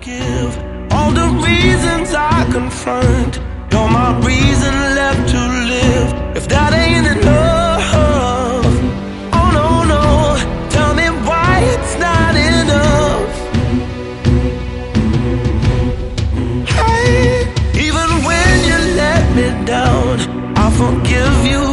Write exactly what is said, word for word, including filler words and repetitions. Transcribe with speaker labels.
Speaker 1: forgive. All the reasons I confront, you're my reason left to live. If that ain't enough, oh no, no, tell me why it's not enough. Hey, even when you let me down, I'll forgive you